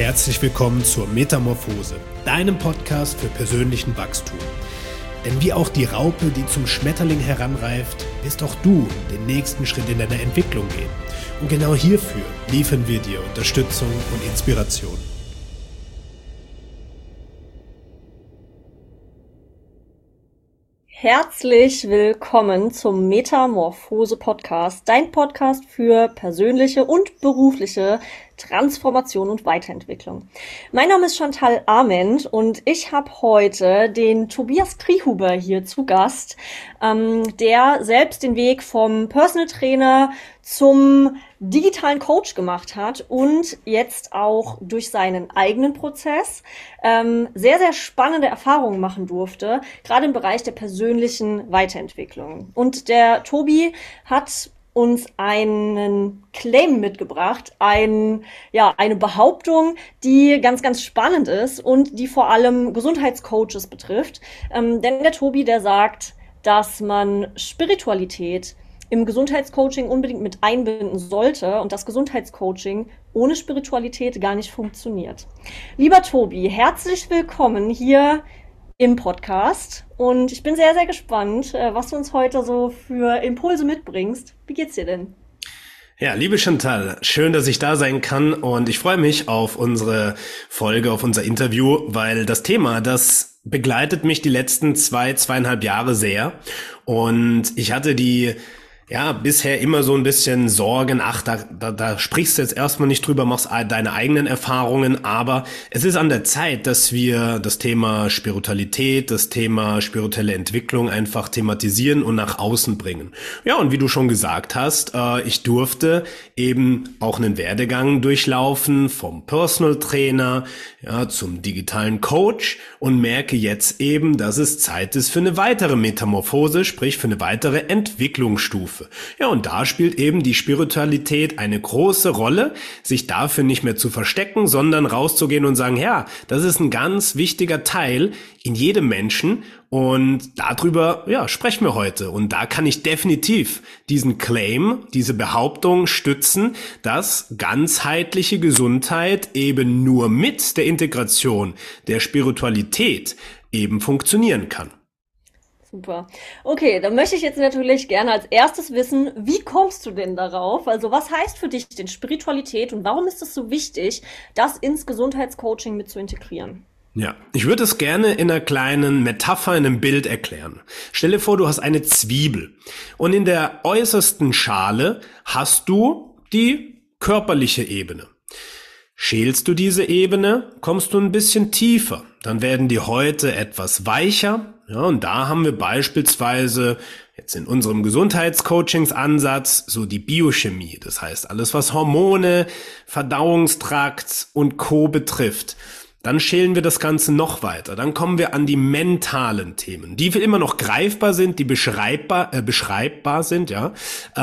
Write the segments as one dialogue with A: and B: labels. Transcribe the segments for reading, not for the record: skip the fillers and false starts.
A: herzlich willkommen zur Metamorphose, deinem Podcast für persönlichen Wachstum. Denn wie auch die Raupe, die zum Schmetterling heranreift, wirst auch du den nächsten Schritt in deiner Entwicklung gehen. Und genau hierfür liefern wir dir Unterstützung und Inspiration.
B: Herzlich willkommen zum Metamorphose Podcast, dein Podcast für persönliche und berufliche Transformation und Weiterentwicklung. Mein Name ist Chantal Arment und ich habe heute den Tobias Triehuber hier zu Gast, der selbst den Weg vom Personal Trainer zum digitalen Coach gemacht hat und jetzt auch durch seinen eigenen Prozess sehr, sehr spannende Erfahrungen machen durfte, gerade im Bereich der persönlichen Weiterentwicklung. Und der Tobi hat uns einen Claim mitgebracht, eine Behauptung, die ganz, ganz spannend ist und die vor allem Gesundheitscoaches betrifft. Denn der Tobi, der sagt, dass man Spiritualität im Gesundheitscoaching unbedingt mit einbinden sollte und das Gesundheitscoaching ohne Spiritualität gar nicht funktioniert. Lieber Tobi, herzlich willkommen hier im Podcast und ich bin sehr, sehr gespannt, was du uns heute so für Impulse mitbringst. Wie geht's dir denn?
A: Ja, liebe Chantal, schön, dass ich da sein kann und ich freue mich auf unsere Folge, auf unser Interview, weil das Thema, das begleitet mich die letzten 2,5 Jahre sehr und ich hatte bisher immer so ein bisschen Sorgen, da sprichst du jetzt erstmal nicht drüber, machst deine eigenen Erfahrungen, aber es ist an der Zeit, dass wir das Thema Spiritualität, das Thema spirituelle Entwicklung einfach thematisieren und nach außen bringen. Ja, und wie du schon gesagt hast, ich durfte eben auch einen Werdegang durchlaufen vom Personal Trainer, zum digitalen Coach und merke jetzt eben, dass es Zeit ist für eine weitere Metamorphose, sprich für eine weitere Entwicklungsstufe. Ja, und da spielt eben die Spiritualität eine große Rolle, sich dafür nicht mehr zu verstecken, sondern rauszugehen und sagen, ja, das ist ein ganz wichtiger Teil in jedem Menschen und darüber, sprechen wir heute. Und da kann ich definitiv diesen Claim, diese Behauptung stützen, dass ganzheitliche Gesundheit eben nur mit der Integration der Spiritualität eben funktionieren kann.
B: Super. Okay, dann möchte ich jetzt natürlich gerne als erstes wissen, wie kommst du denn darauf? Also was heißt für dich denn Spiritualität und warum ist es so wichtig, das ins Gesundheitscoaching mit zu integrieren?
A: Ja, ich würde es gerne in einer kleinen Metapher, in einem Bild erklären. Stell dir vor, du hast eine Zwiebel und in der äußersten Schale hast du die körperliche Ebene. Schälst du diese Ebene, kommst du ein bisschen tiefer. Dann werden die Häute etwas weicher. Ja, und da haben wir beispielsweise jetzt in unserem Gesundheitscoachingsansatz so die Biochemie. Das heißt, alles was Hormone, Verdauungstrakt und Co. betrifft. Dann schälen wir das Ganze noch weiter. Dann kommen wir an die mentalen Themen, die immer noch greifbar sind, die beschreibbar sind, ja.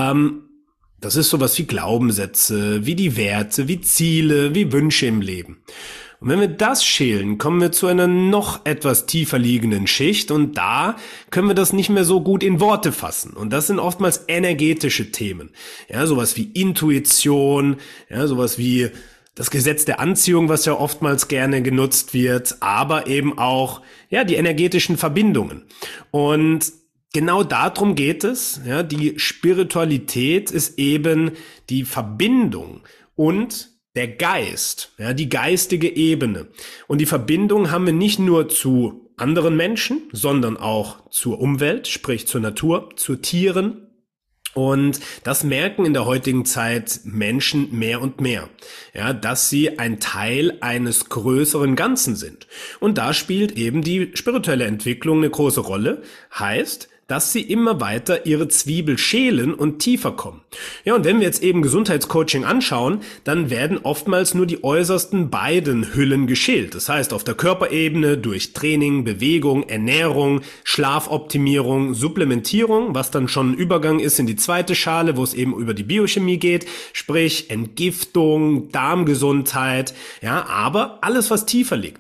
A: Das ist sowas wie Glaubenssätze, wie die Werte, wie Ziele, wie Wünsche im Leben. Und wenn wir das schälen, kommen wir zu einer noch etwas tiefer liegenden Schicht und da können wir das nicht mehr so gut in Worte fassen. Und das sind oftmals energetische Themen. Ja, sowas wie Intuition, ja, sowas wie das Gesetz der Anziehung, was ja oftmals gerne genutzt wird, aber eben auch, die energetischen Verbindungen. Und genau darum geht es. Ja, die Spiritualität ist eben die Verbindung und der Geist, die geistige Ebene. Und die Verbindung haben wir nicht nur zu anderen Menschen, sondern auch zur Umwelt, sprich zur Natur, zu Tieren. Und das merken in der heutigen Zeit Menschen mehr und mehr, dass sie ein Teil eines größeren Ganzen sind. Und da spielt eben die spirituelle Entwicklung eine große Rolle, heißt, dass sie immer weiter ihre Zwiebel schälen und tiefer kommen. Ja, und wenn wir jetzt eben Gesundheitscoaching anschauen, dann werden oftmals nur die äußersten beiden Hüllen geschält. Das heißt, auf der Körperebene durch Training, Bewegung, Ernährung, Schlafoptimierung, Supplementierung, was dann schon ein Übergang ist in die zweite Schale, wo es eben über die Biochemie geht, sprich Entgiftung, Darmgesundheit, aber alles, was tiefer liegt.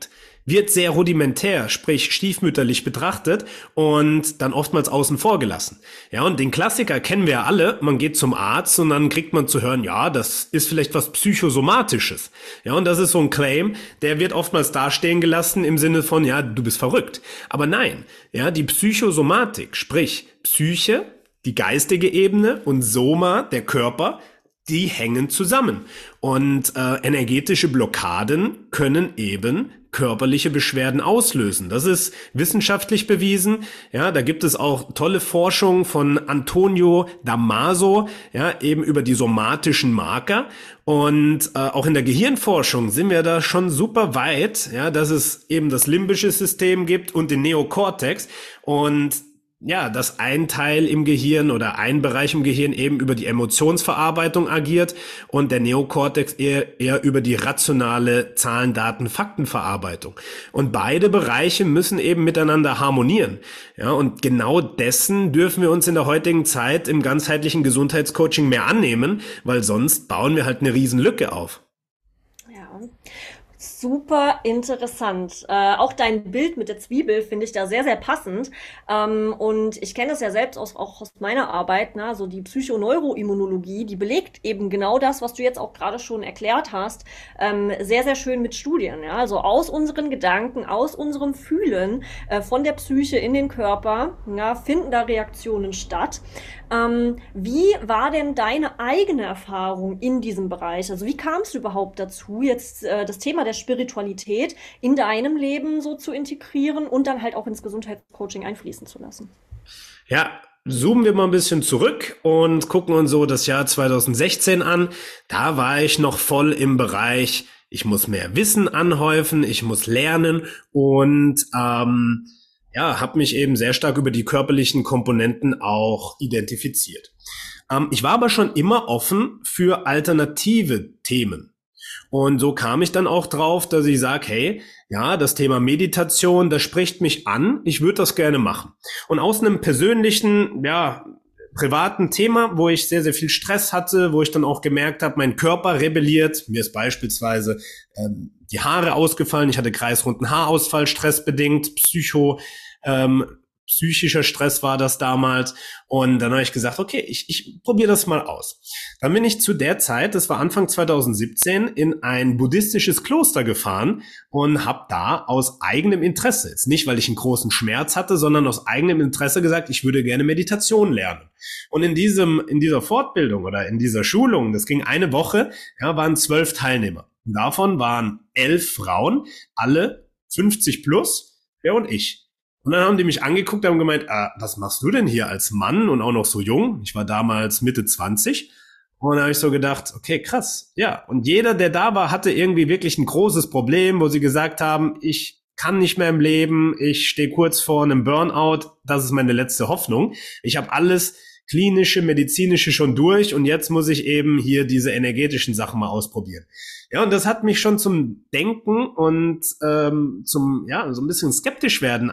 A: wird sehr rudimentär, sprich stiefmütterlich betrachtet und dann oftmals außen vor gelassen. Ja, und den Klassiker kennen wir ja alle. Man geht zum Arzt und dann kriegt man zu hören, ja, das ist vielleicht was Psychosomatisches. Ja, und das ist so ein Claim, der wird oftmals dastehen gelassen im Sinne von, ja, du bist verrückt. Aber nein, ja, die Psychosomatik, sprich Psyche, die geistige Ebene und Soma, der Körper, die hängen zusammen. Und energetische Blockaden können eben körperliche Beschwerden auslösen. Das ist wissenschaftlich bewiesen. Ja, da gibt es auch tolle Forschung von Antonio Damaso, ja, eben über die somatischen Marker. Und auch in der Gehirnforschung sind wir da schon super weit, ja, dass es eben das limbische System gibt und den Neokortex. Und ja, dass ein Teil im Gehirn oder ein Bereich im Gehirn eben über die Emotionsverarbeitung agiert und der Neokortex eher über die rationale Zahlen, Daten, Faktenverarbeitung. Und beide Bereiche müssen eben miteinander harmonieren. Ja, und genau dessen dürfen wir uns in der heutigen Zeit im ganzheitlichen Gesundheitscoaching mehr annehmen, weil sonst bauen wir halt eine Riesenlücke auf.
B: Ja. Super interessant. Auch dein Bild mit der Zwiebel finde ich da sehr, sehr passend. Und ich kenne das ja selbst auch aus meiner Arbeit, ne? So die Psychoneuroimmunologie, die belegt eben genau das, was du jetzt auch gerade schon erklärt hast, sehr, sehr schön mit Studien. Ja? Also aus unseren Gedanken, aus unserem Fühlen, von der Psyche in den Körper, ja, finden da Reaktionen statt. Wie war denn deine eigene Erfahrung in diesem Bereich? Also wie kamst du überhaupt dazu, jetzt das Thema der Spiritualität in deinem Leben so zu integrieren und dann halt auch ins Gesundheitscoaching einfließen zu lassen?
A: Ja, zoomen wir mal ein bisschen zurück und gucken uns so das Jahr 2016 an. Da war ich noch voll im Bereich, ich muss mehr Wissen anhäufen, ich muss lernen und ja, habe mich eben sehr stark über die körperlichen Komponenten auch identifiziert. Ich war aber schon immer offen für alternative Themen. Und so kam ich dann auch drauf, dass ich sage, hey, ja, das Thema Meditation, das spricht mich an, ich würde das gerne machen. Und aus einem persönlichen, ja, privaten Thema, wo ich sehr, sehr viel Stress hatte, wo ich dann auch gemerkt habe, mein Körper rebelliert, mir ist beispielsweise die Haare ausgefallen, ich hatte kreisrunden Haarausfall, stressbedingt, psychischer Stress war das damals. Und dann habe ich gesagt, okay, ich probiere das mal aus. Dann bin ich zu der Zeit, das war Anfang 2017, in ein buddhistisches Kloster gefahren und habe da aus eigenem Interesse, jetzt nicht, weil ich einen großen Schmerz hatte, sondern aus eigenem Interesse gesagt, ich würde gerne Meditation lernen. Und in dieser Fortbildung oder in dieser Schulung, das ging eine Woche, ja, waren 12 Teilnehmer. Und davon waren 11 Frauen, alle 50 plus, ja, und ich. Und dann haben die mich angeguckt und haben gemeint, was machst du denn hier als Mann und auch noch so jung? Ich war damals Mitte 20. Und dann habe ich so gedacht, okay, krass. Ja, und jeder, der da war, hatte irgendwie wirklich ein großes Problem, wo sie gesagt haben, ich kann nicht mehr im Leben, ich stehe kurz vor einem Burnout, das ist meine letzte Hoffnung. Ich habe alles klinische, medizinische schon durch und jetzt muss ich eben hier diese energetischen Sachen mal ausprobieren. Ja, und das hat mich schon zum Denken und zum, ja, so ein bisschen skeptisch werden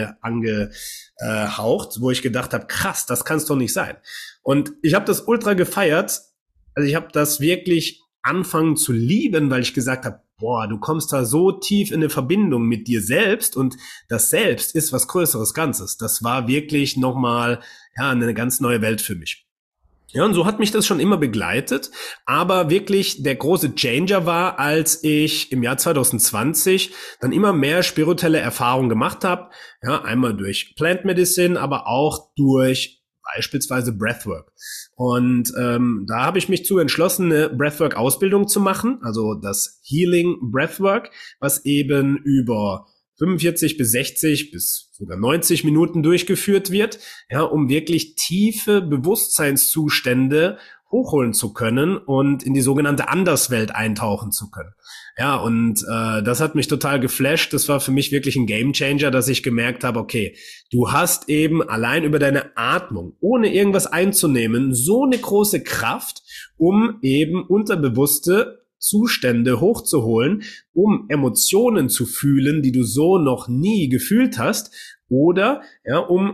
A: angehaucht, wo ich gedacht habe, krass, das kann's doch nicht sein. Und ich habe das ultra gefeiert. Also ich habe das wirklich anfangen zu lieben, weil ich gesagt habe, boah, du kommst da so tief in eine Verbindung mit dir selbst und das Selbst ist was Größeres Ganzes. Das war wirklich nochmal, ja, eine ganz neue Welt für mich. Ja, und so hat mich das schon immer begleitet, aber wirklich der große Changer war, als ich im Jahr 2020 dann immer mehr spirituelle Erfahrungen gemacht habe, ja, einmal durch Plant Medicine, aber auch durch beispielsweise Breathwork. Und da habe ich mich zu entschlossen, eine Breathwork-Ausbildung zu machen, also das Healing Breathwork, was eben über 45 bis 60 bis sogar 90 Minuten durchgeführt wird, ja, um wirklich tiefe Bewusstseinszustände hochholen zu können und in die sogenannte Anderswelt eintauchen zu können. Ja, und das hat mich total geflasht. Das war für mich wirklich ein Gamechanger, dass ich gemerkt habe, okay, du hast eben allein über deine Atmung, ohne irgendwas einzunehmen, so eine große Kraft, um eben unterbewusste Zustände hochzuholen, um Emotionen zu fühlen, die du so noch nie gefühlt hast, oder ja, um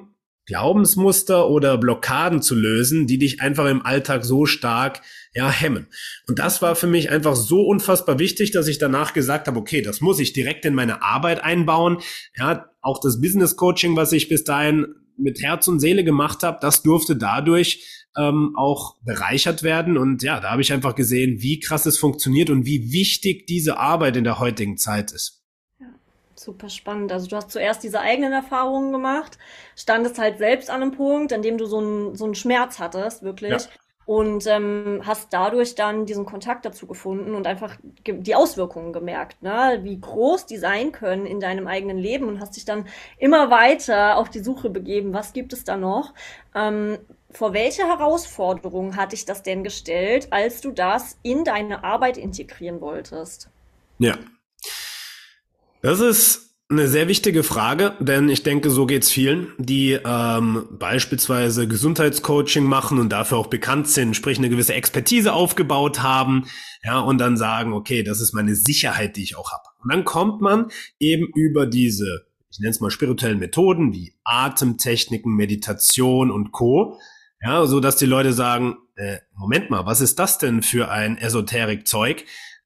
A: Glaubensmuster oder Blockaden zu lösen, die dich einfach im Alltag so stark hemmen. Und das war für mich einfach so unfassbar wichtig, dass ich danach gesagt habe, okay, das muss ich direkt in meine Arbeit einbauen. Ja, auch das Business Coaching, was ich bis dahin mit Herz und Seele gemacht habe, das durfte dadurch auch bereichert werden. Und ja, da habe ich einfach gesehen, wie krass es funktioniert und wie wichtig diese Arbeit in der heutigen Zeit ist.
B: Super spannend. Also du hast zuerst diese eigenen Erfahrungen gemacht, standest halt selbst an einem Punkt, an dem du so einen Schmerz hattest, wirklich. Ja. Und hast dadurch dann diesen Kontakt dazu gefunden und einfach die Auswirkungen gemerkt, ne? Wie groß die sein können in deinem eigenen Leben, und hast dich dann immer weiter auf die Suche begeben. Was gibt es da noch? Vor welche Herausforderungen hat dich das denn gestellt, als du das in deine Arbeit integrieren wolltest?
A: Ja. Das ist eine sehr wichtige Frage, denn ich denke, so geht's vielen, die beispielsweise Gesundheitscoaching machen und dafür auch bekannt sind, sprich eine gewisse Expertise aufgebaut haben, ja, und dann sagen, okay, das ist meine Sicherheit, die ich auch habe. Und dann kommt man eben über diese, ich nenne es mal spirituellen Methoden wie Atemtechniken, Meditation und Co., ja, so dass die Leute sagen, Moment mal, was ist das denn für ein Esoterik-Zeug?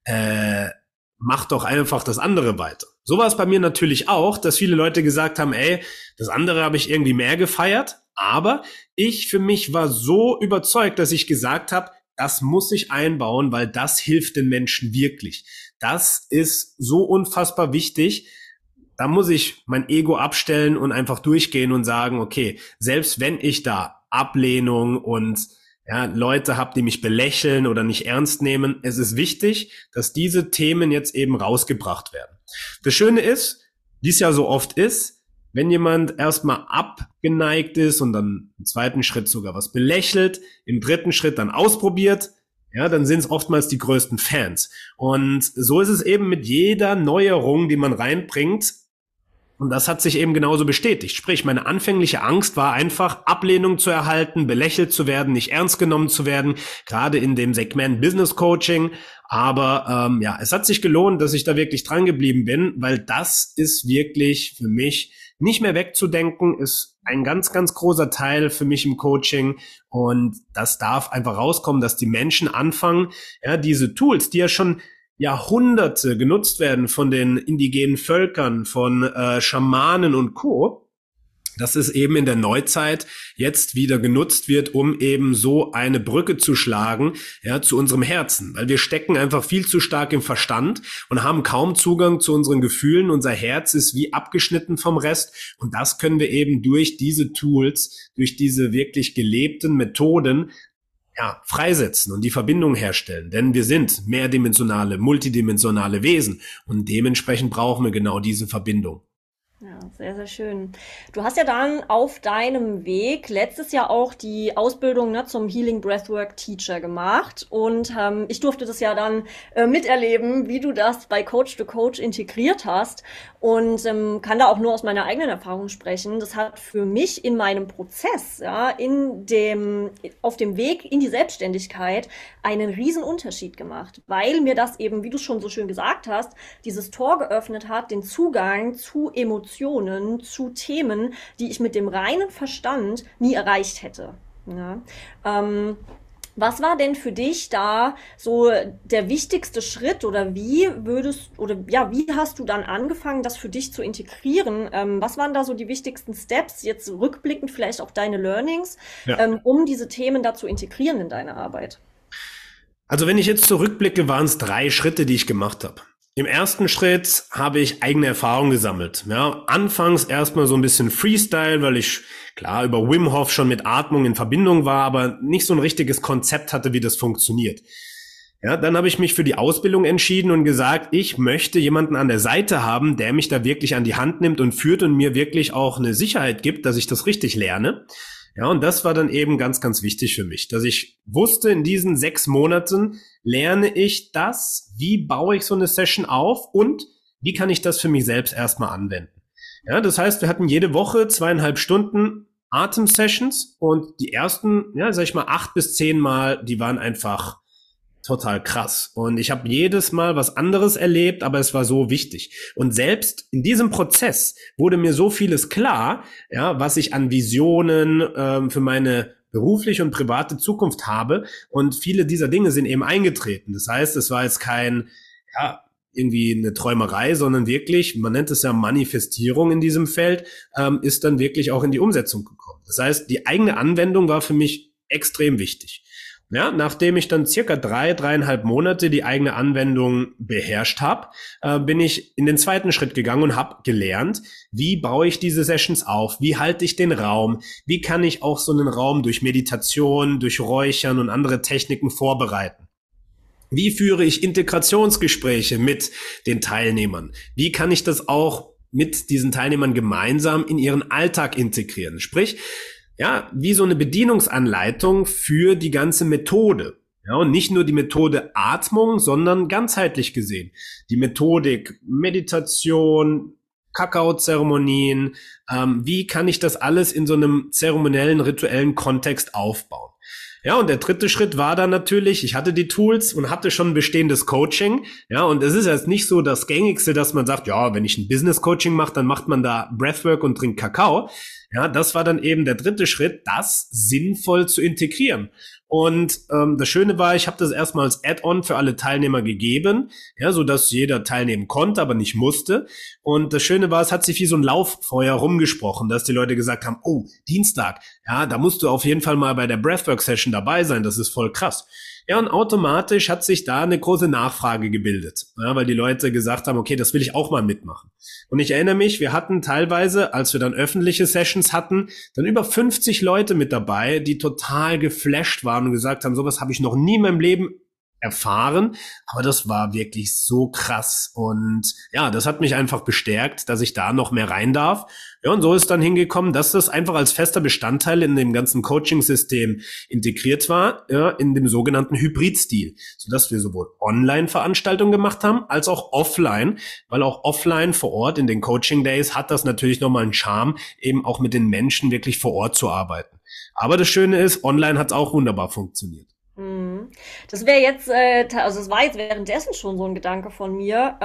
A: Mach doch einfach das andere weiter. So war es bei mir natürlich auch, dass viele Leute gesagt haben, ey, das andere habe ich irgendwie mehr gefeiert, aber ich für mich war so überzeugt, dass ich gesagt habe, das muss ich einbauen, weil das hilft den Menschen wirklich. Das ist so unfassbar wichtig. Da muss ich mein Ego abstellen und einfach durchgehen und sagen, okay, selbst wenn ich da Ablehnung und Leute habe, die mich belächeln oder nicht ernst nehmen, es ist wichtig, dass diese Themen jetzt eben rausgebracht werden. Das Schöne ist, wie es ja so oft ist, wenn jemand erstmal abgeneigt ist und dann im zweiten Schritt sogar was belächelt, im dritten Schritt dann ausprobiert, ja, dann sind es oftmals die größten Fans. Und so ist es eben mit jeder Neuerung, die man reinbringt. Und das hat sich eben genauso bestätigt. Sprich, meine anfängliche Angst war einfach, Ablehnung zu erhalten, belächelt zu werden, nicht ernst genommen zu werden, gerade in dem Segment Business Coaching. Aber es hat sich gelohnt, dass ich da wirklich dran geblieben bin, weil das ist wirklich für mich nicht mehr wegzudenken, ist ein ganz, ganz großer Teil für mich im Coaching. Und das darf einfach rauskommen, dass die Menschen anfangen, diese Tools, die ja schon Jahrhunderte genutzt werden von den indigenen Völkern, von Schamanen und Co., dass es eben in der Neuzeit jetzt wieder genutzt wird, um eben so eine Brücke zu schlagen, zu unserem Herzen. Weil wir stecken einfach viel zu stark im Verstand und haben kaum Zugang zu unseren Gefühlen. Unser Herz ist wie abgeschnitten vom Rest. Und das können wir eben durch diese Tools, durch diese wirklich gelebten Methoden freisetzen und die Verbindung herstellen. Denn wir sind mehrdimensionale, multidimensionale Wesen und dementsprechend brauchen wir genau diese Verbindung.
B: Ja, sehr, sehr schön. Du hast ja dann auf deinem Weg letztes Jahr auch die Ausbildung zum Healing Breathwork Teacher gemacht, und ich durfte das ja dann miterleben, wie du das bei Coach to Coach integriert hast, und kann da auch nur aus meiner eigenen Erfahrung sprechen. Das hat für mich in meinem Prozess, auf dem Weg in die Selbstständigkeit einen riesen Unterschied gemacht, weil mir das eben, wie du schon so schön gesagt hast, dieses Tor geöffnet hat, den Zugang zu Emotionen, zu Themen, die ich mit dem reinen Verstand nie erreicht hätte. Ja. Was war denn für dich da so der wichtigste Schritt, oder wie hast du dann angefangen, das für dich zu integrieren? Was waren da so die wichtigsten Steps, jetzt rückblickend vielleicht auch deine Learnings, um diese Themen da zu integrieren in deine Arbeit?
A: Also wenn ich jetzt zurückblicke, waren es 3 Schritte, die ich gemacht habe. Im ersten Schritt habe ich eigene Erfahrungen gesammelt. Anfangs erstmal so ein bisschen Freestyle, weil ich klar über Wim Hof schon mit Atmung in Verbindung war, aber nicht so ein richtiges Konzept hatte, wie das funktioniert. Dann habe ich mich für die Ausbildung entschieden und gesagt, ich möchte jemanden an der Seite haben, der mich da wirklich an die Hand nimmt und führt und mir wirklich auch eine Sicherheit gibt, dass ich das richtig lerne. Und das war dann eben ganz, ganz wichtig für mich, dass ich wusste, in diesen 6 Monaten lerne ich das, wie baue ich so eine Session auf und wie kann ich das für mich selbst erstmal anwenden. Das heißt, wir hatten jede Woche 2,5 Stunden Atem-Sessions und die ersten, 8 bis 10 Mal, die waren einfach total krass. Und ich habe jedes Mal was anderes erlebt, aber es war so wichtig. Und selbst in diesem Prozess wurde mir so vieles klar, ja, was ich an Visionen für meine berufliche und private Zukunft habe. Und viele dieser Dinge sind eben eingetreten. Das heißt, es war jetzt kein, ja, irgendwie eine Träumerei, sondern wirklich, man nennt es ja Manifestierung in diesem Feld, ist dann wirklich auch in die Umsetzung gekommen. Das heißt, die eigene Anwendung war für mich extrem wichtig. Ja, nachdem ich dann circa 3,5 Monate die eigene Anwendung beherrscht habe, bin ich in den zweiten Schritt gegangen und habe gelernt, wie baue ich diese Sessions auf, wie halte ich den Raum, wie kann ich auch so einen Raum durch Meditation, durch Räuchern und andere Techniken vorbereiten. Wie führe ich Integrationsgespräche mit den Teilnehmern? Wie kann ich das auch mit diesen Teilnehmern gemeinsam in ihren Alltag integrieren? Sprich, ja, wie so eine Bedienungsanleitung für die ganze Methode. Ja, und nicht nur die Methode Atmung, sondern ganzheitlich gesehen. Die Methodik Meditation, Kakaozeremonien, wie kann ich das alles in so einem zeremoniellen, rituellen Kontext aufbauen? Ja, und der dritte Schritt war dann natürlich, ich hatte die Tools und hatte schon ein bestehendes Coaching. Ja, und es ist jetzt nicht so das Gängigste, dass man sagt, ja, wenn ich ein Business-Coaching mache, dann macht man da Breathwork und trinkt Kakao. Ja, das war dann eben der dritte Schritt, das sinnvoll zu integrieren. Und das Schöne war, ich habe das erstmal als Add-on für alle Teilnehmer gegeben, ja, so dass jeder teilnehmen konnte, aber nicht musste. Und das Schöne war, es hat sich wie so ein Lauffeuer rumgesprochen, dass die Leute gesagt haben, oh, Dienstag, ja, da musst du auf jeden Fall mal bei der Breathwork-Session dabei sein, das ist voll krass. Ja, und automatisch hat sich da eine große Nachfrage gebildet, ja, weil die Leute gesagt haben, okay, das will ich auch mal mitmachen. Und ich erinnere mich, wir hatten teilweise, als wir dann öffentliche Sessions hatten, dann über 50 Leute mit dabei, die total geflasht waren und gesagt haben, sowas habe ich noch nie in meinem Leben erfahren, aber das war wirklich so krass und ja, das hat mich einfach bestärkt, dass ich da noch mehr rein darf. Ja, und so ist dann hingekommen, dass das einfach als fester Bestandteil in dem ganzen Coaching-System integriert war, ja, in dem sogenannten Hybridstil, sodass wir sowohl Online-Veranstaltungen gemacht haben, als auch offline, weil auch offline vor Ort in den Coaching-Days hat das natürlich nochmal einen Charme, eben auch mit den Menschen wirklich vor Ort zu arbeiten. Aber das Schöne ist, online hat es auch wunderbar funktioniert.
B: Mhm. Das wäre jetzt, also es war jetzt währenddessen schon so ein Gedanke von mir.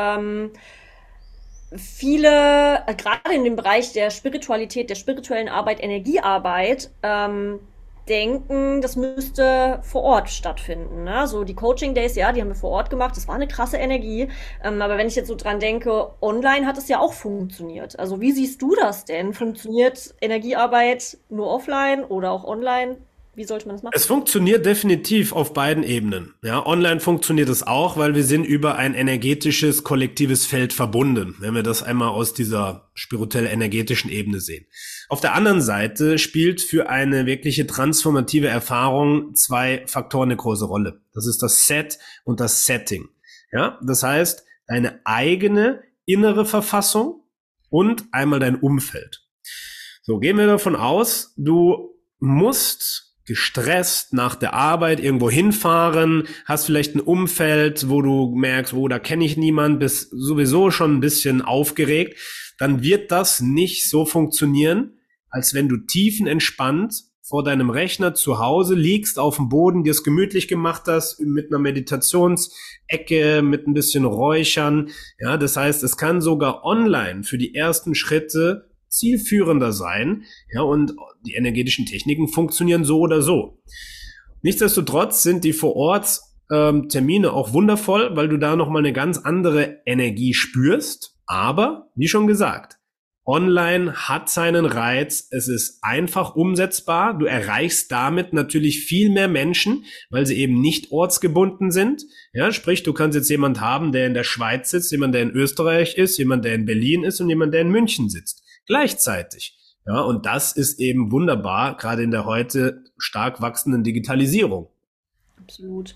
B: Viele, gerade in dem Bereich der Spiritualität, der spirituellen Arbeit, Energiearbeit, denken, das müsste vor Ort stattfinden. Ne? So die Coaching Days, ja, die haben wir vor Ort gemacht. Das war eine krasse Energie. Aber wenn ich jetzt so dran denke, online hat es ja auch funktioniert. Also wie siehst du das denn? Funktioniert Energiearbeit nur offline oder auch online? Wie sollte man das machen?
A: Es funktioniert definitiv auf beiden Ebenen. Ja, online funktioniert es auch, weil wir sind über ein energetisches, kollektives Feld verbunden, wenn wir das einmal aus dieser spirituell-energetischen Ebene sehen. Auf der anderen Seite spielt für eine wirkliche transformative Erfahrung 2 Faktoren eine große Rolle. Das ist das Set und das Setting. Ja, das heißt, deine eigene innere Verfassung und einmal dein Umfeld. So, gehen wir davon aus, du musst gestresst nach der Arbeit irgendwo hinfahren, hast vielleicht ein Umfeld, wo du merkst, oh, da kenne ich niemanden, bist sowieso schon ein bisschen aufgeregt, dann wird das nicht so funktionieren, als wenn du tiefenentspannt vor deinem Rechner zu Hause liegst, auf dem Boden, dir es gemütlich gemacht hast, mit einer Meditationsecke, mit ein bisschen Räuchern. Ja, das heißt, es kann sogar online für die ersten Schritte zielführender sein, ja, und die energetischen Techniken funktionieren so oder so. Nichtsdestotrotz sind die vor Ort Termine auch wundervoll, weil du da nochmal eine ganz andere Energie spürst, aber, wie schon gesagt, online hat seinen Reiz, es ist einfach umsetzbar, du erreichst damit natürlich viel mehr Menschen, weil sie eben nicht ortsgebunden sind. Ja, sprich, du kannst jetzt jemand haben, der in der Schweiz sitzt, jemand, der in Österreich ist, jemand, der in Berlin ist und jemand, der in München sitzt. Gleichzeitig. Ja, und das ist eben wunderbar, gerade in der heute stark wachsenden Digitalisierung.
B: Absolut.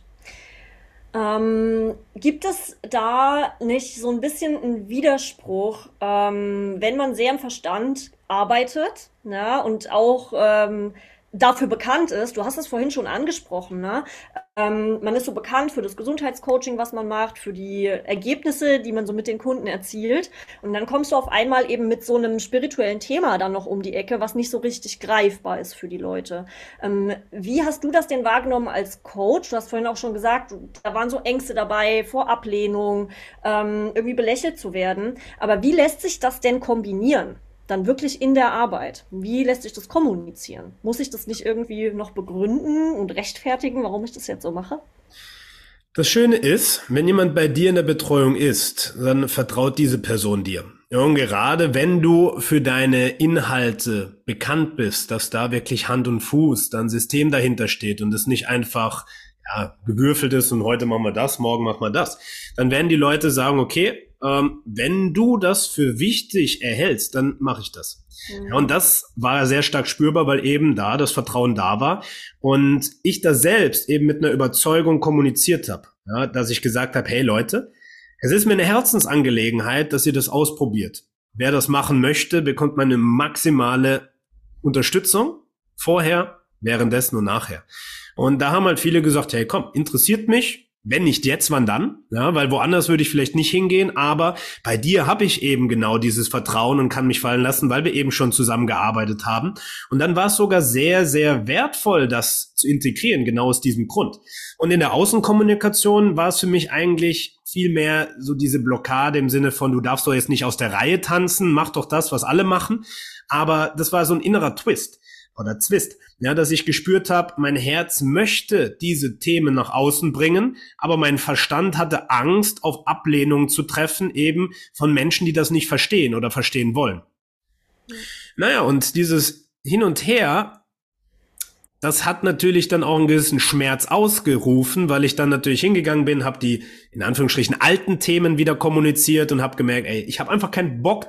B: Gibt es da nicht so ein bisschen einen Widerspruch, wenn man sehr im Verstand arbeitet, ne, und auch dafür bekannt ist, du hast es vorhin schon angesprochen, ne? Man ist so bekannt für das Gesundheitscoaching, was man macht, für die Ergebnisse, die man so mit den Kunden erzielt. Und dann kommst du auf einmal eben mit so einem spirituellen Thema dann noch um die Ecke, was nicht so richtig greifbar ist für die Leute. Wie hast du das denn wahrgenommen als Coach? Du hast vorhin auch schon gesagt, da waren so Ängste dabei vor Ablehnung, irgendwie belächelt zu werden. Aber wie lässt sich das denn kombinieren? Dann wirklich in der Arbeit. Wie lässt sich das kommunizieren? Muss ich das nicht irgendwie noch begründen und rechtfertigen, warum ich das jetzt so mache?
A: Das Schöne ist, wenn jemand bei dir in der Betreuung ist, dann vertraut diese Person dir. Ja, und gerade wenn du für deine Inhalte bekannt bist, dass da wirklich Hand und Fuß, da ein System dahinter steht und es nicht einfach gewürfelt ist und heute machen wir das, morgen machen wir das, dann werden die Leute sagen, okay, wenn du das für wichtig erhältst, dann mache ich das. Ja, und das war sehr stark spürbar, weil eben da das Vertrauen da war und ich da selbst eben mit einer Überzeugung kommuniziert habe, ja, dass ich gesagt habe, hey Leute, es ist mir eine Herzensangelegenheit, dass ihr das ausprobiert. Wer das machen möchte, bekommt meine maximale Unterstützung vorher, währenddessen und nachher. Und da haben halt viele gesagt, hey komm, interessiert mich, wenn nicht jetzt, wann dann? Ja, weil woanders würde ich vielleicht nicht hingehen, aber bei dir habe ich eben genau dieses Vertrauen und kann mich fallen lassen, weil wir eben schon zusammengearbeitet haben. Und dann war es sogar sehr, sehr wertvoll, das zu integrieren, genau aus diesem Grund. Und in der Außenkommunikation war es für mich eigentlich viel mehr so diese Blockade im Sinne von, du darfst doch jetzt nicht aus der Reihe tanzen, mach doch das, was alle machen. Aber das war so ein innerer Twist oder Zwist, ja, dass ich gespürt habe, mein Herz möchte diese Themen nach außen bringen, aber mein Verstand hatte Angst, auf Ablehnung zu treffen, eben von Menschen, die das nicht verstehen oder verstehen wollen. Naja, und dieses Hin und Her, das hat natürlich dann auch einen gewissen Schmerz ausgerufen, weil ich dann natürlich hingegangen bin, habe die in Anführungsstrichen alten Themen wieder kommuniziert und habe gemerkt, ey, ich habe einfach keinen Bock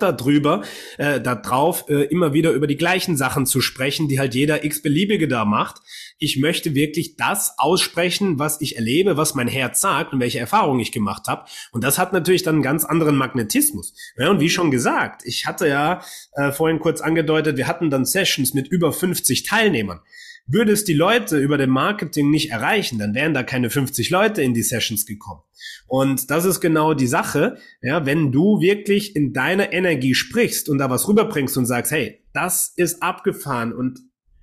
A: darauf, immer wieder über die gleichen Sachen zu sprechen, die halt jeder x-beliebige da macht. Ich möchte wirklich das aussprechen, was ich erlebe, was mein Herz sagt und welche Erfahrungen ich gemacht habe. Und das hat natürlich dann einen ganz anderen Magnetismus. Ja, und wie schon gesagt, ich hatte vorhin kurz angedeutet, wir hatten dann Sessions mit über 50 Teilnehmern. Würde es die Leute über dem Marketing nicht erreichen, dann wären da keine 50 Leute in die Sessions gekommen. Und das ist genau die Sache, ja, wenn du wirklich in deiner Energie sprichst und da was rüberbringst und sagst, hey, das ist abgefahren und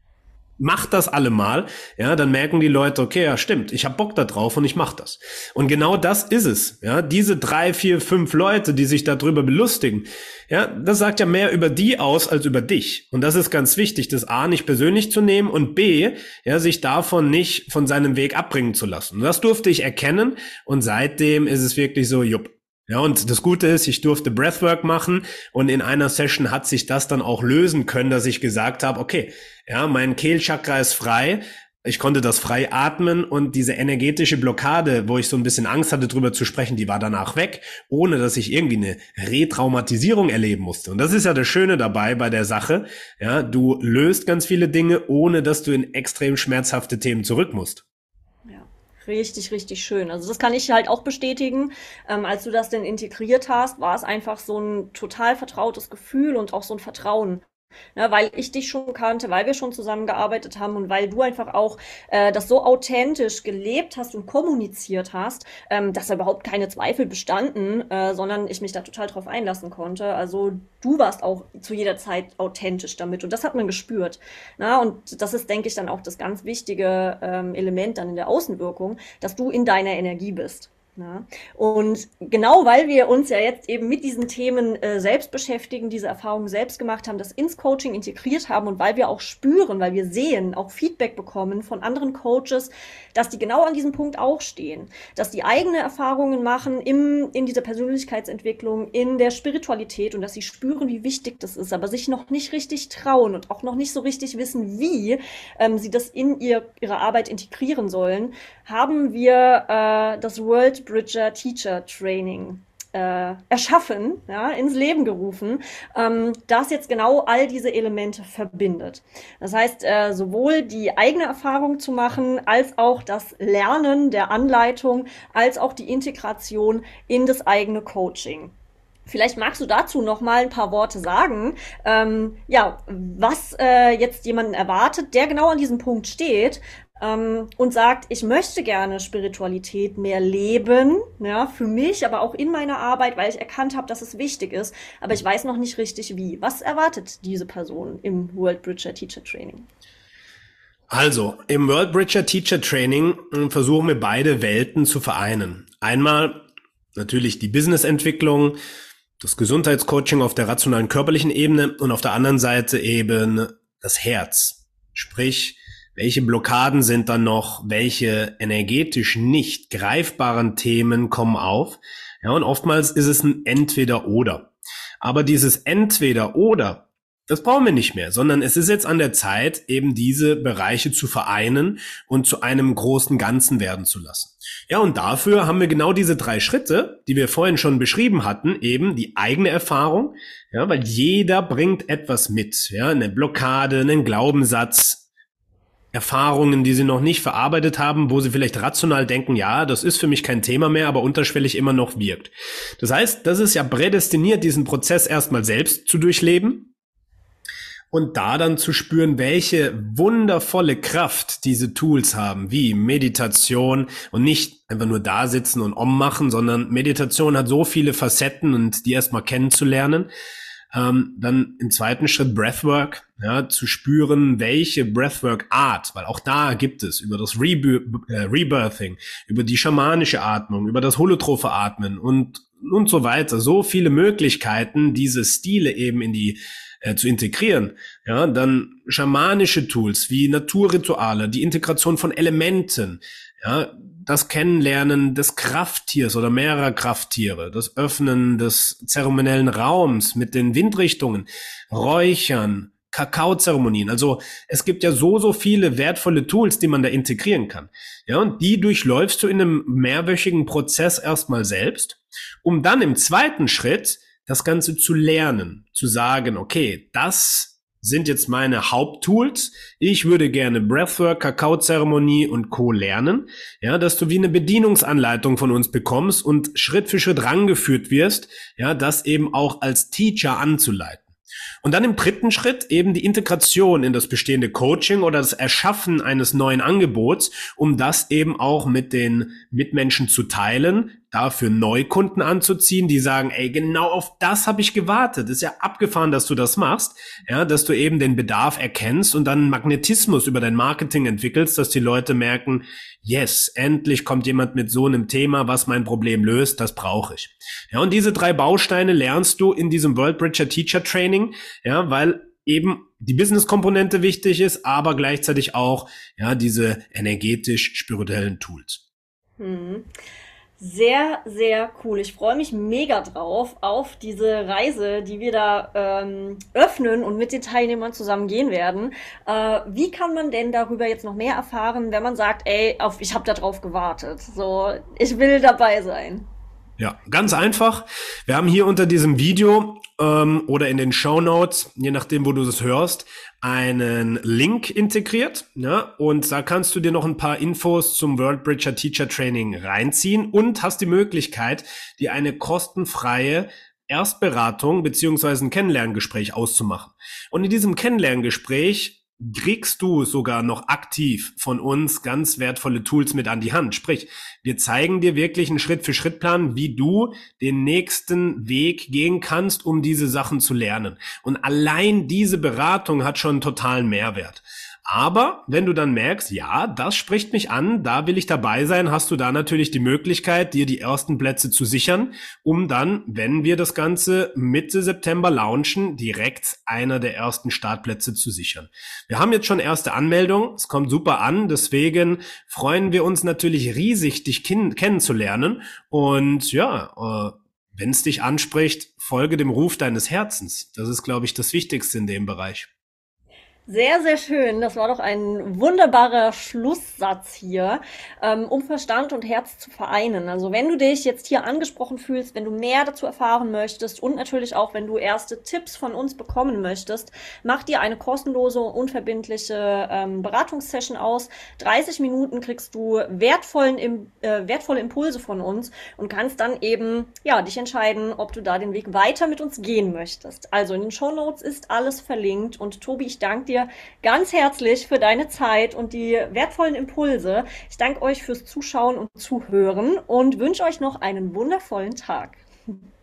A: mach das alle mal, ja, dann merken die Leute, okay, ja, stimmt, ich hab Bock da drauf und ich mach das. Und genau das ist es, ja, diese 3, 4, 5 Leute, die sich darüber belustigen, ja, das sagt ja mehr über die aus als über dich. Und das ist ganz wichtig, das A, nicht persönlich zu nehmen und B, ja, sich davon nicht von seinem Weg abbringen zu lassen. Und das durfte ich erkennen und seitdem ist es wirklich so, jupp. Ja, und das Gute ist, ich durfte Breathwork machen und in einer Session hat sich das dann auch lösen können, dass ich gesagt habe, okay, ja, mein Kehlchakra ist frei, ich konnte das frei atmen und diese energetische Blockade, wo ich so ein bisschen Angst hatte, drüber zu sprechen, die war danach weg, ohne dass ich irgendwie eine Retraumatisierung erleben musste. Und das ist ja das Schöne dabei bei der Sache, ja, du löst ganz viele Dinge, ohne dass du in extrem schmerzhafte Themen zurück musst.
B: Ja, richtig, richtig schön. Also das kann ich halt auch bestätigen. Als du das denn integriert hast, war es einfach so ein total vertrautes Gefühl und auch so ein Vertrauen. Ne, weil ich dich schon kannte, weil wir schon zusammengearbeitet haben und weil du einfach auch das so authentisch gelebt hast und kommuniziert hast, dass da überhaupt keine Zweifel bestanden, sondern ich mich da total drauf einlassen konnte. Also du warst auch zu jeder Zeit authentisch damit und das hat man gespürt. Na, und das ist, denke ich, dann auch das ganz wichtige Element dann in der Außenwirkung, dass du in deiner Energie bist. Ja. Und genau weil wir uns ja jetzt eben mit diesen Themen selbst beschäftigen, diese Erfahrungen selbst gemacht haben, das ins Coaching integriert haben und weil wir auch spüren, weil wir sehen, auch Feedback bekommen von anderen Coaches, dass die genau an diesem Punkt auch stehen, dass die eigene Erfahrungen machen in dieser Persönlichkeitsentwicklung, in der Spiritualität und dass sie spüren, wie wichtig das ist, aber sich noch nicht richtig trauen und auch noch nicht so richtig wissen, wie sie das in ihre Arbeit integrieren sollen, haben wir das World Bridger Teacher Training erschaffen, ja, ins Leben gerufen, das jetzt genau all diese Elemente verbindet. Das heißt, sowohl die eigene Erfahrung zu machen, als auch das Lernen der Anleitung, als auch die Integration in das eigene Coaching. Vielleicht magst du dazu noch mal ein paar Worte sagen, was jetzt jemanden erwartet, der genau an diesem Punkt steht und sagt, ich möchte gerne Spiritualität mehr leben, ja, für mich, aber auch in meiner Arbeit, weil ich erkannt habe, dass es wichtig ist, aber ich weiß noch nicht richtig wie. Was erwartet diese Person im World Bridger Teacher Training?
A: Also, im World Bridger Teacher Training versuchen wir beide Welten zu vereinen. Einmal natürlich die Businessentwicklung, das Gesundheitscoaching auf der rationalen körperlichen Ebene und auf der anderen Seite eben das Herz. Sprich, welche Blockaden sind dann noch, welche energetisch nicht greifbaren Themen kommen auf. Ja, und oftmals ist es ein Entweder-Oder. Aber dieses Entweder-Oder, das brauchen wir nicht mehr, sondern es ist jetzt an der Zeit, eben diese Bereiche zu vereinen und zu einem großen Ganzen werden zu lassen. Ja, und dafür haben wir genau diese 3 Schritte, die wir vorhin schon beschrieben hatten, eben die eigene Erfahrung, ja, weil jeder bringt etwas mit, ja, eine Blockade, einen Glaubenssatz, Erfahrungen, die sie noch nicht verarbeitet haben, wo sie vielleicht rational denken, ja, das ist für mich kein Thema mehr, aber unterschwellig immer noch wirkt. Das heißt, das ist ja prädestiniert, diesen Prozess erstmal selbst zu durchleben. Und da dann zu spüren, welche wundervolle Kraft diese Tools haben, wie Meditation und nicht einfach nur da sitzen und machen, sondern Meditation hat so viele Facetten und die erstmal kennenzulernen. Dann im zweiten Schritt Breathwork, ja, zu spüren, welche Breathwork-Art, weil auch da gibt es über das Rebirthing, über die schamanische Atmung, über das holotrophe Atmen und so weiter, so viele Möglichkeiten, diese Stile eben in die zu integrieren. Ja, dann schamanische Tools wie Naturrituale, die Integration von Elementen, ja, das Kennenlernen des Krafttiers oder mehrerer Krafttiere, das Öffnen des zeremoniellen Raums mit den Windrichtungen, Räuchern, Kakaozeremonien. Also es gibt ja so viele wertvolle Tools, die man da integrieren kann. Ja, und die durchläufst du in einem mehrwöchigen Prozess erstmal selbst, um dann im zweiten Schritt das Ganze zu lernen, zu sagen, okay, das sind jetzt meine Haupttools. Ich würde gerne Breathwork, Kakaozeremonie und Co. lernen, ja, dass du wie eine Bedienungsanleitung von uns bekommst und Schritt für Schritt rangeführt wirst, ja, das eben auch als Teacher anzuleiten. Und dann im dritten Schritt eben die Integration in das bestehende Coaching oder das Erschaffen eines neuen Angebots, um das eben auch mit den Mitmenschen zu teilen, dafür Neukunden anzuziehen, die sagen, ey, genau auf das habe ich gewartet. Ist ja abgefahren, dass du das machst, ja, dass du eben den Bedarf erkennst und dann Magnetismus über dein Marketing entwickelst, dass die Leute merken, yes, endlich kommt jemand mit so einem Thema, was mein Problem löst, das brauche ich. Ja, und diese 3 Bausteine lernst du in diesem World Bridger Teacher Training, ja, weil eben die Business-Komponente wichtig ist, aber gleichzeitig auch, ja, diese energetisch-spirituellen Tools.
B: Sehr, sehr cool. Ich freue mich mega drauf auf diese Reise, die wir da öffnen und mit den Teilnehmern zusammen gehen werden. Wie kann man denn darüber jetzt noch mehr erfahren, wenn man sagt, ey, ich habe da drauf gewartet. So, ich will dabei sein.
A: Ja, ganz einfach. Wir haben hier unter diesem Video oder in den Shownotes, je nachdem, wo du das hörst, einen Link integriert. Ja, und da kannst du dir noch ein paar Infos zum World Bridger Teacher Training reinziehen und hast die Möglichkeit, dir eine kostenfreie Erstberatung beziehungsweise ein Kennenlerngespräch auszumachen. Und in diesem Kennenlerngespräch kriegst du sogar noch aktiv von uns ganz wertvolle Tools mit an die Hand. Sprich, wir zeigen dir wirklich einen Schritt-für-Schritt-Plan, wie du den nächsten Weg gehen kannst, um diese Sachen zu lernen. Und allein diese Beratung hat schon einen totalen Mehrwert. Aber wenn du dann merkst, ja, das spricht mich an, da will ich dabei sein, hast du da natürlich die Möglichkeit, dir die ersten Plätze zu sichern, um dann, wenn wir das Ganze Mitte September launchen, direkt einer der ersten Startplätze zu sichern. Wir haben jetzt schon erste Anmeldungen, es kommt super an, deswegen freuen wir uns natürlich riesig, dich kennenzulernen und ja, wenn es dich anspricht, folge dem Ruf deines Herzens. Das ist, glaube ich, das Wichtigste in dem Bereich.
B: Sehr, sehr schön. Das war doch ein wunderbarer Schlusssatz hier, um Verstand und Herz zu vereinen. Also wenn du dich jetzt hier angesprochen fühlst, wenn du mehr dazu erfahren möchtest und natürlich auch, wenn du erste Tipps von uns bekommen möchtest, mach dir eine kostenlose, unverbindliche Beratungssession aus. 30 Minuten kriegst du wertvolle Impulse von uns und kannst dann eben ja dich entscheiden, ob du da den Weg weiter mit uns gehen möchtest. Also in den Shownotes ist alles verlinkt und Tobi, ich danke dir ganz herzlich für deine Zeit und die wertvollen Impulse. Ich danke euch fürs Zuschauen und Zuhören und wünsche euch noch einen wundervollen Tag.